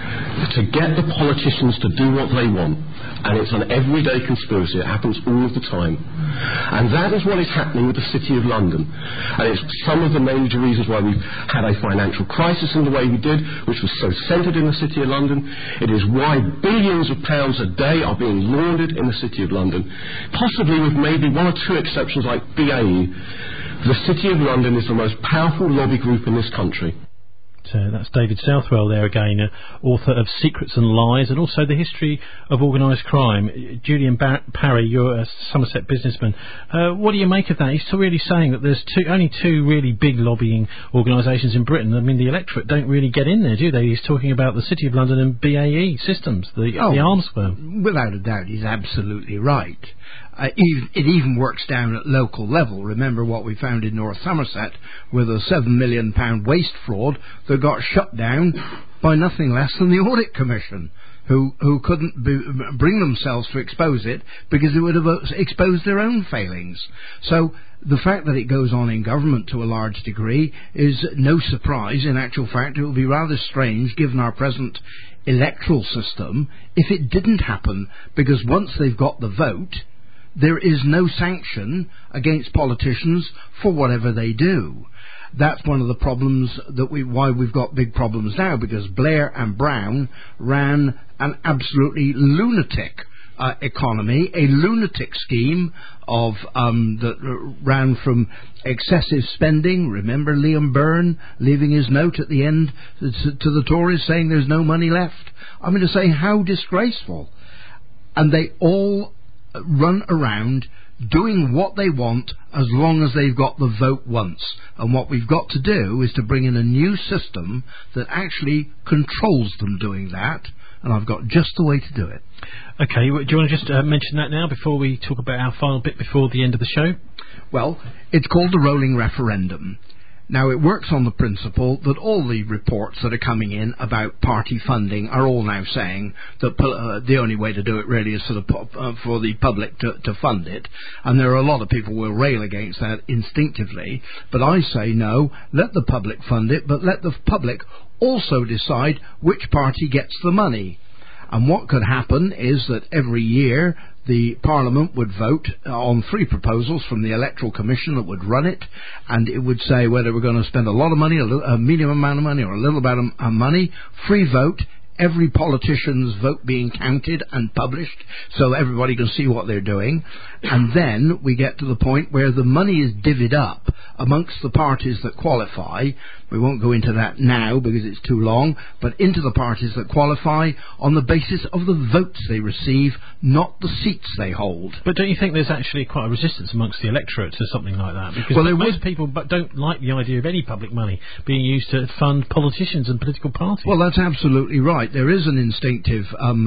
to get the politicians to do what they want, and it's an everyday conspiracy. It happens all of the time, and that is what is happening with the City of London, and it's some of the major reasons why we've had a financial crisis in the way we did, which was so centred in the City of London. It is why billions of pounds a day are being laundered in the City of London, possibly with maybe one or two exceptions like B A E. The City of London is the most powerful lobby group in this country. Uh, that's David Southwell there again, uh, author of Secrets and Lies and also The History of Organised Crime. Uh, Julian Bar- Parry, you're a Somerset businessman. Uh, what do you make of that? He's really saying that there's two, only two really big lobbying organisations in Britain. I mean, the electorate don't really get in there, do they? He's talking about the City of London and B A E Systems, the, oh, the arms firm. Without a doubt, he's absolutely right. Uh, even, it even works down at local level. Remember what we found in North Somerset with a seven million pound waste fraud that got shut down by nothing less than the Audit Commission, who who couldn't be, bring themselves to expose it because it would have exposed their own failings. So the fact that it goes on in government to a large degree is no surprise. In actual fact, it would be rather strange, given our present electoral system, if it didn't happen, because once they've got the vote, there is no sanction against politicians for whatever they do. That's one of the problems that we, why we've got big problems now, because Blair and Brown ran an absolutely lunatic uh, economy, a lunatic scheme of um, that ran from excessive spending. Remember Liam Byrne leaving his note at the end to, to the Tories saying there's no money left. I'm going to say how disgraceful. And they all run around doing what they want as long as they've got the vote once. And what we've got to do is to bring in a new system that actually controls them doing that, and I've got just the way to do it. Okay, do you want to just uh, mention that now before we talk about our final bit before the end of the show? Well, it's called the rolling referendum. Now, it works on the principle that all the reports that are coming in about party funding are all now saying that uh, the only way to do it really is for the, pu- uh, for the public to, to fund it. And there are a lot of people who will rail against that instinctively. But I say no, let the public fund it, but let the public also decide which party gets the money. And what could happen is that every year the Parliament would vote on three proposals from the Electoral Commission that would run it, and it would say whether we're going to spend a lot of money, a, little, a medium amount of money, or a little amount of money. Free vote, every politician's vote being counted and published so everybody can see what they're doing. And then we get to the point where the money is divvied up amongst the parties that qualify. We won't go into that now because it's too long, but into the parties that qualify on the basis of the votes they receive, not the seats they hold. But don't you think there's actually quite a resistance amongst the electorate to something like that? Because well, most would... people but don't like the idea of any public money being used to fund politicians and political parties. Well, that's absolutely right. There is an instinctive um, uh,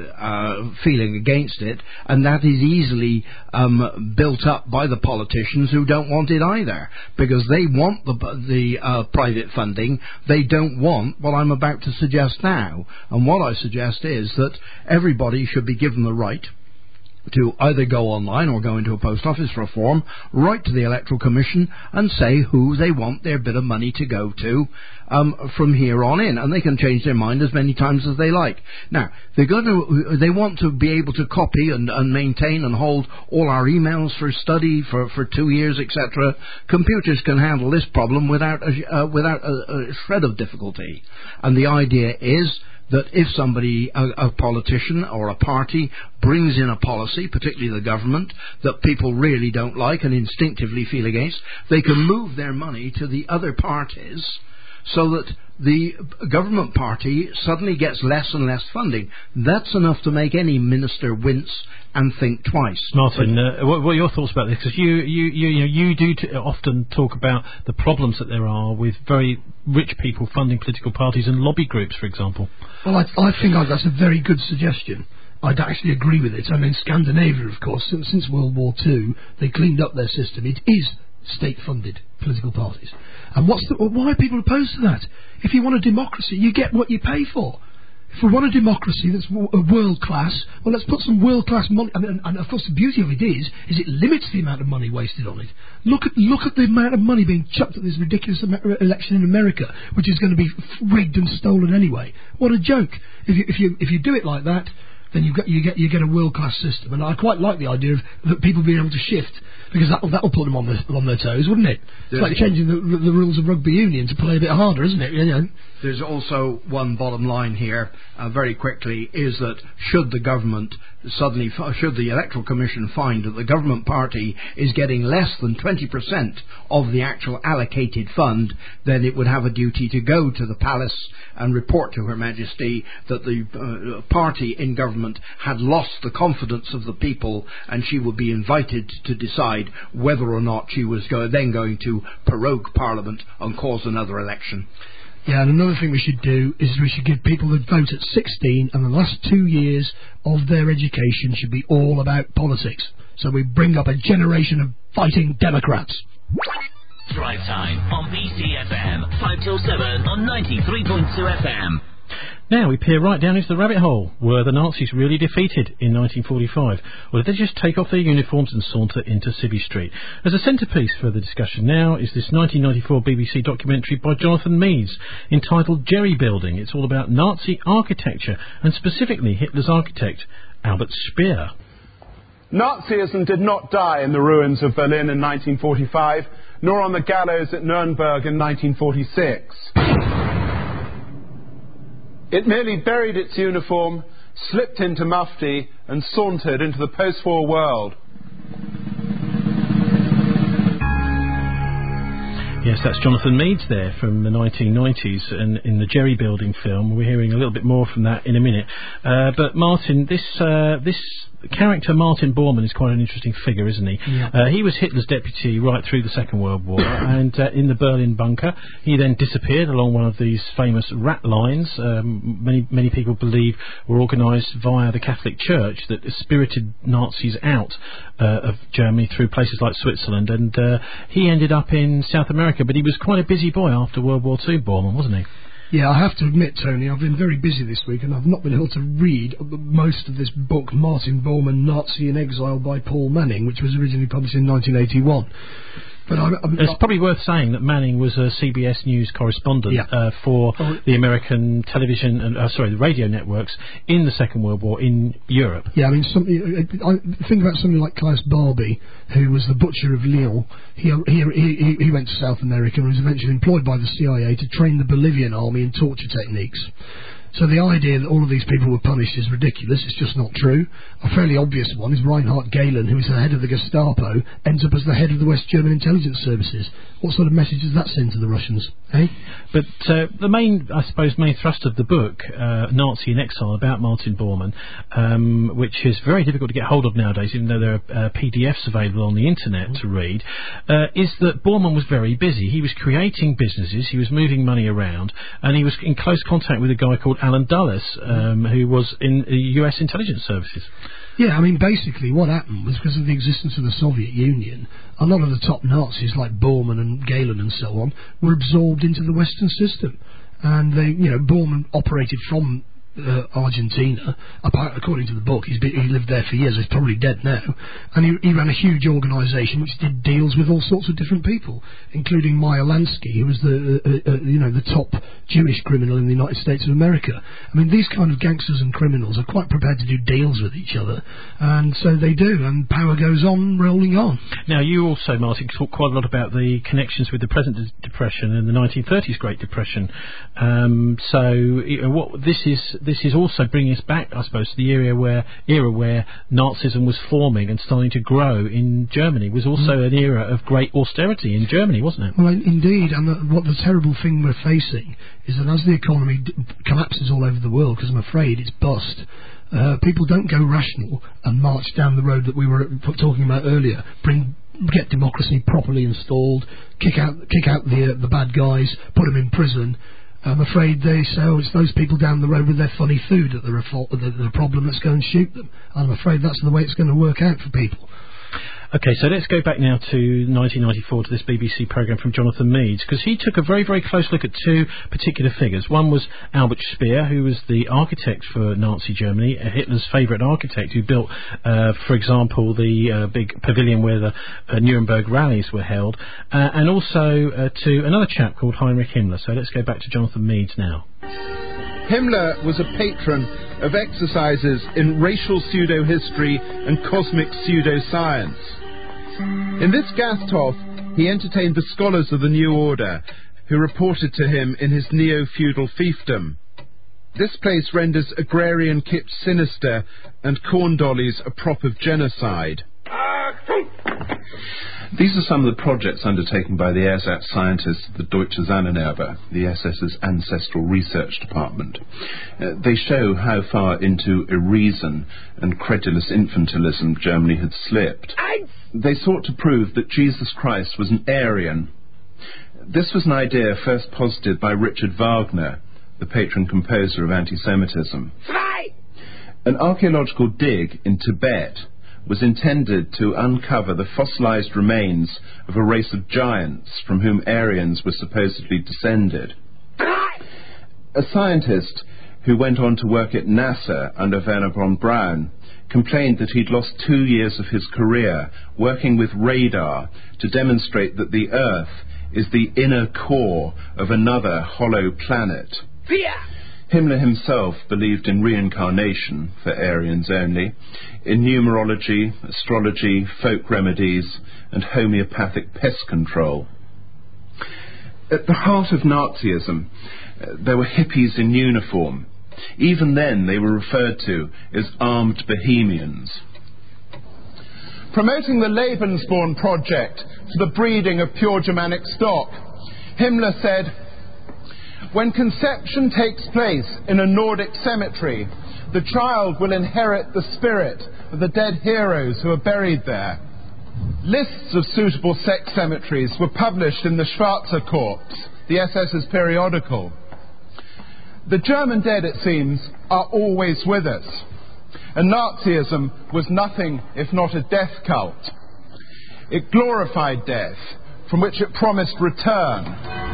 uh, feeling against it, and that is easily um, built up by the politicians who don't want it either, because they want the, the uh, private funding. They don't want what I'm about to suggest now. And what I suggest is that everybody should be given the right to either go online or go into a post office for a form, write to the Electoral Commission and say who they want their bit of money to go to um, from here on in, and they can change their mind as many times as they like. Now, they're going to, they want to be able to copy and, and maintain and hold all our emails for study for, for two years, et cetera. Computers can handle this problem without a, uh, without a, a shred of difficulty, and the idea is that if somebody, a, a politician or a party, brings in a policy, particularly the government, that people really don't like and instinctively feel against, they can move their money to the other parties so that the government party suddenly gets less and less funding. That's enough to make any minister wince and think twice. Martin, uh, what, what are your thoughts about this? Because you, you, you, you, know, you do t- often talk about the problems that there are with very rich people funding political parties and lobby groups, for example. Well, I, I think that's a very good suggestion. I'd actually agree with it. I mean, Scandinavia, of course, since, since World War Two, they cleaned up their system. It is state-funded political parties. And what's the, why are people opposed to that? If you want a democracy, you get what you pay for. If we want a democracy that's w- world class, well, let's put some world class money. And, and, and of course, the beauty of it is, is it limits the amount of money wasted on it. Look at look at the amount of money being chucked at this ridiculous Amer- election in America, which is going to be rigged and stolen anyway. What a joke! If you if you if you do it like that, then you get you get you get a world class system. And I quite like the idea of that people being able to shift, because that'll that'll put them on their on their toes, wouldn't it? It's like changing the the rules of rugby union to play a bit harder, isn't it? You know. There's also one bottom line here, uh, very quickly, is that should the government suddenly, should the Electoral Commission find that the government party is getting less than twenty percent of the actual allocated fund, then it would have a duty to go to the palace and report to Her Majesty that the uh, party in government had lost the confidence of the people, and she would be invited to decide whether or not she was go- then going to prorogue Parliament and cause another election. Yeah, and another thing we should do is we should give people the vote at sixteen, and the last two years of their education should be all about politics. So we bring up a generation of fighting Democrats. Drive Time on B C F M, five till seven on ninety-three point two F M. Now we peer right down into the rabbit hole. Were the Nazis really defeated in nineteen forty-five? Or did they just take off their uniforms and saunter into Civvy Street? As a centrepiece for the discussion now is this nineteen ninety-four B B C documentary by Jonathan Meades entitled Jerry Building. It's all about Nazi architecture and specifically Hitler's architect, Albert Speer. Nazism did not die in the ruins of Berlin in nineteen forty-five, nor on the gallows at Nuremberg in nineteen forty-six. It merely buried its uniform, slipped into mufti, and sauntered into the post-war world. Yes, that's Jonathan Meades there from the nineteen nineties and in the Jerry Building film. We're hearing a little bit more from that in a minute. Uh, but Martin, this uh, this character Martin Bormann is quite an interesting figure, isn't he? Yeah. Uh, he was Hitler's deputy right through the Second World War, and uh, in the Berlin bunker, he then disappeared along one of these famous rat lines. Um, many many people believe were organised via the Catholic Church that spirited Nazis out uh, of Germany through places like Switzerland, and uh, he ended up in South America. But he was quite a busy boy after World War Two, Bormann, wasn't he? Yeah, I have to admit, Tony, I've been very busy this week and I've not been able to read most of this book, Martin Bormann, Nazi in Exile by Paul Manning, which was originally published in nineteen eighty-one. But I'm, I'm it's probably worth saying that Manning was a C B S News correspondent yeah. uh, for oh, the American television and uh, sorry, the radio networks in the Second World War in Europe. Yeah, I mean, some, I think about somebody like Klaus Barbie, who was the butcher of Lyon. He he he, he went to South America and was eventually employed by the C I A to train the Bolivian army in torture techniques. So the idea that all of these people were punished is ridiculous. It's just not true. A fairly obvious one is Reinhard Gehlen, who is the head of the Gestapo, ends up as the head of the West German intelligence services. What sort of message does that send to the Russians, eh? But uh, the main, I suppose, main thrust of the book, uh, Nazi in Exile, about Martin Bormann, um, which is very difficult to get hold of nowadays, even though there are uh, P D Fs available on the internet mm-hmm. to read, uh, is that Bormann was very busy. He was creating businesses, he was moving money around, and he was in close contact with a guy called Alan Dulles, um, who was in the U S intelligence services. Yeah, I mean, basically what happened was because of the existence of the Soviet Union, a lot of the top Nazis like Bormann and Gehlen and so on were absorbed into the Western system. And they, you know, Bormann operated from uh, Argentina. Apart, according to the book, he's been, he lived there for years. He's probably dead now. And he, he ran a huge organisation which did deals with all sorts of different people, including Meyer Lansky, who was the uh, uh, you know the top Jewish criminal in the United States of America. I mean, these kind of gangsters and criminals are quite prepared to do deals with each other, and so they do, and power goes on, rolling on. Now, you also, Martin, talk quite a lot about the connections with the present depression and the nineteen thirties Great Depression. Um, so, you know, what this is, this is also bringing us back, I suppose, to the era where era where Nazism was forming and starting to grow in Germany. It was also mm. an era of great austerity in Germany, wasn't it? Well, indeed, and the, what the terrible thing we're facing is that as the economy d- collapses all over the world, because I'm afraid it's bust, uh, people don't go rational and march down the road that we were talking about earlier. Bring, get democracy properly installed, kick out, kick out the uh, the bad guys, put them in prison. I'm afraid they say, oh, it's those people down the road with their funny food that are a fault, the, the problem. Let's go and shoot them. I'm afraid that's the way it's going to work out for people. Okay, so let's go back now to nineteen ninety-four, to this B B C programme from Jonathan Meades, because he took a very, very close look at two particular figures. One was Albert Speer, who was the architect for Nazi Germany, Hitler's favourite architect, who built, uh, for example, the uh, big pavilion where the uh, Nuremberg rallies were held, uh, and also uh, to another chap called Heinrich Himmler. So let's go back to Jonathan Meades now. Himmler was a patron of exercises in racial pseudo-history and cosmic pseudo-science. In this Gasthof, he entertained the scholars of the New Order, who reported to him in his neo-feudal fiefdom. This place renders agrarian kips sinister and corn dollies a prop of genocide. These are some of the projects undertaken by the ersatz scientists of the Deutsche Zahnenerbe, the S S's ancestral research department. Uh, they show how far into reason and credulous infantilism Germany had slipped. They sought to prove that Jesus Christ was an Aryan. This was an idea first posited by Richard Wagner, the patron composer of anti-Semitism. An archaeological dig in Tibet was intended to uncover the fossilized remains of a race of giants from whom Aryans were supposedly descended. A scientist who went on to work at NASA under Werner von Braun complained that he'd lost two years of his career working with radar to demonstrate that the Earth is the inner core of another hollow planet. Himmler himself believed in reincarnation for Aryans only, in numerology, astrology, folk remedies, and homeopathic pest control. At the heart of Nazism, uh, there were hippies in uniform. Even then, they were referred to as armed bohemians. Promoting the Lebensborn project for the breeding of pure Germanic stock, Himmler said, "When conception takes place in a Nordic cemetery, the child will inherit the spirit of the dead heroes who are buried there." Lists of suitable sex cemeteries were published in the Schwarzer Korps, the S S's periodical. The German dead, it seems, are always with us, and Nazism was nothing if not a death cult. It glorified death, from which it promised return.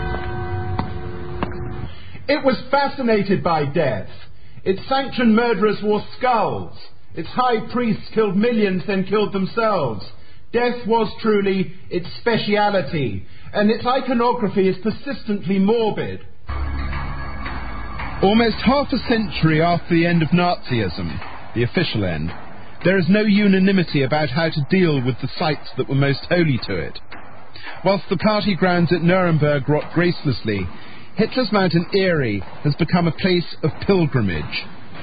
It was fascinated by death. Its sanctioned murderers wore skulls. Its high priests killed millions, then killed themselves. Death was truly its speciality, and its iconography is persistently morbid. Almost half a century after the end of Nazism, the official end, there is no unanimity about how to deal with the sites that were most holy to it. Whilst the party grounds at Nuremberg rot gracelessly, Hitler's Mountain Erie has become a place of pilgrimage.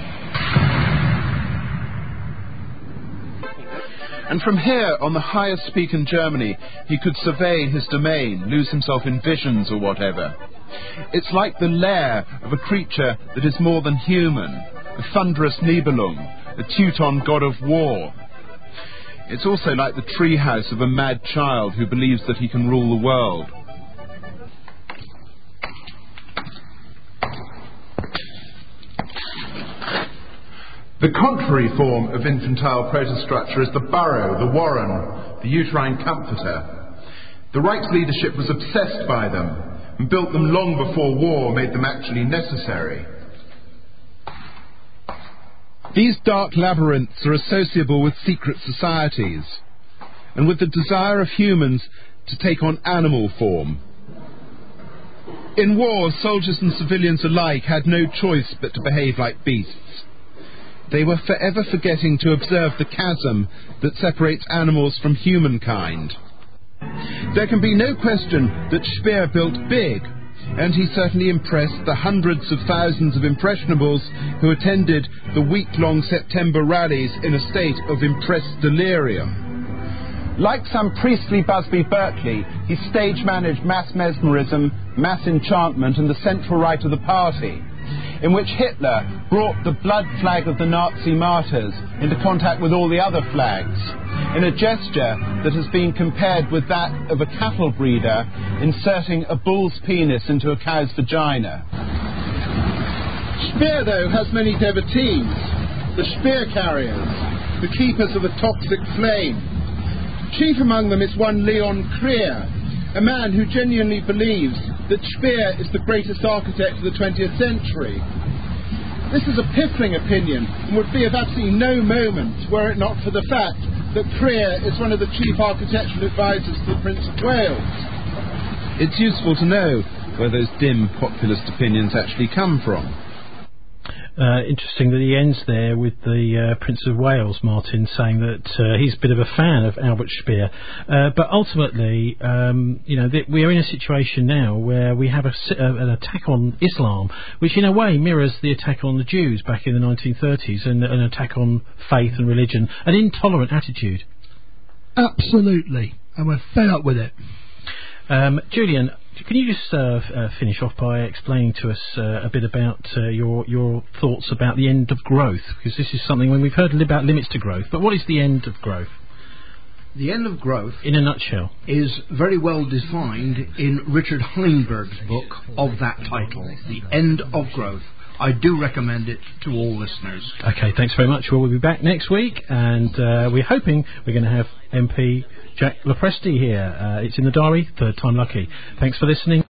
And from here, on the highest peak in Germany, he could survey his domain, lose himself in visions or whatever. It's like the lair of a creature that is more than human, a thunderous Nibelung, a Teuton god of war. It's also like the treehouse of a mad child who believes that he can rule the world. The contrary form of infantile protostructure is the burrow, the warren, the uterine comforter. The Reich's leadership was obsessed by them and built them long before war made them actually necessary. These dark labyrinths are associable with secret societies and with the desire of humans to take on animal form. In war, soldiers and civilians alike had no choice but to behave like beasts. They were forever forgetting to observe the chasm that separates animals from humankind. There can be no question that Speer built big, and he certainly impressed the hundreds of thousands of impressionables who attended the week-long September rallies in a state of impressed delirium. Like some priestly Busby Berkeley, he stage-managed mass mesmerism, mass enchantment, and the central rite of the party, in which Hitler brought the blood flag of the Nazi martyrs into contact with all the other flags, in a gesture that has been compared with that of a cattle breeder inserting a bull's penis into a cow's vagina. Speer, though, has many devotees, the Speer carriers, the keepers of the toxic flame. Chief among them is one Leon Krier, a man who genuinely believes that Speer is the greatest architect of the twentieth century. This is a piffling opinion and would be of absolutely no moment were it not for the fact that Krier is one of the chief architectural advisors to the Prince of Wales. It's useful to know where those dim populist opinions actually come from. Uh, interesting that he ends there with the uh, Prince of Wales, Martin, saying that uh, he's a bit of a fan of Albert Speer. Uh, but ultimately, um, you know, th- we are in a situation now where we have a, uh, an attack on Islam, which in a way mirrors the attack on the Jews back in the nineteen thirties, and an attack on faith and religion, an intolerant attitude. Absolutely, and we're fed up with it. Um, Julian, can you just uh, uh, finish off by explaining to us uh, a bit about uh, your your thoughts about the end of growth? Because this is something when we've heard about limits to growth, but what is the end of growth? The end of growth, in a nutshell, is very well defined in Richard Heinberg's book of that title, The End of Growth. I do recommend it to all listeners. Okay, thanks very much. Well, we'll be back next week, and uh, we're hoping we're going to have M P Jack Lopresti here. Uh, it's in the diary, third time lucky. Thanks for listening.